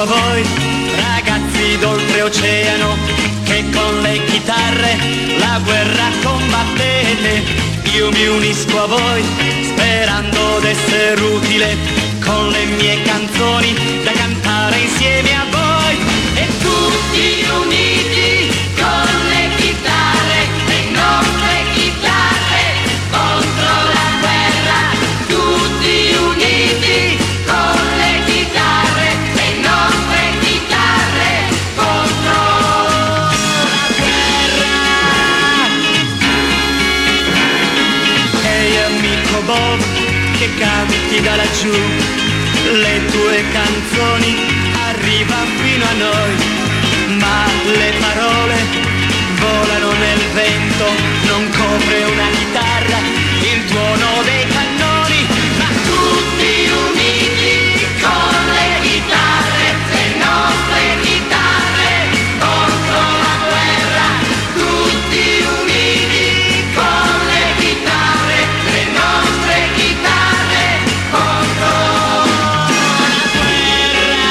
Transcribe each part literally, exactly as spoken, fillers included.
a voi, ragazzi d'oltreoceano, che con le chitarre la guerra combattete. Io mi unisco a voi, sperando d'essere utile, con le mie canzoni da cantare insieme a voi. E tutti uniti con le chitarre, le nostre chitarre, contro la guerra. Tutti uniti con le chitarre, le nostre chitarre, contro la guerra. Ehi amico Bob, che canti da laggiù, le tue canzoni arrivano fino a noi, ma le parole volano nel vento, non copre una chitarra il tuono dei cannoni. Ma tutti uniti con le chitarre, le nostre chitarre, contro la guerra. Tutti uniti con le chitarre, le nostre chitarre, contro la guerra.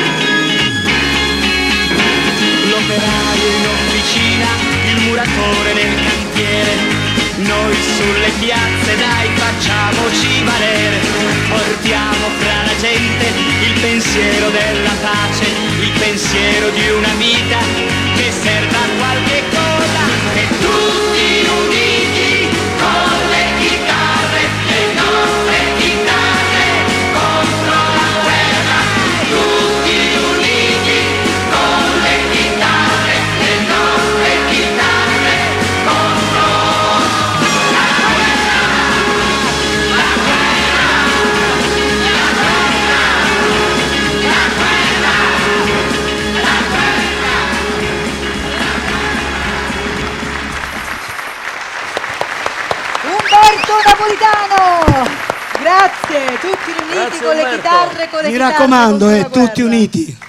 L'operaio in officina, il muratore nel cantiere, noi sulle piazze dai facciamoci valere. Portiamo fra la gente il pensiero della pace, il pensiero di una vita che serva a qualche cosa. E tutti uniti con le chitarre, le nostre chitarre, contro la guerra. Tutti uniti con le chitarre, le nostre chitarre, contro la guerra. La guerra, la guerra, la guerra, la guerra. Umberto Napolitano! Grazie, tutti riuniti Grazie, con le Umberto. chitarre, con le Mi chitarre raccomando, contro eh, la tutti guerra. uniti.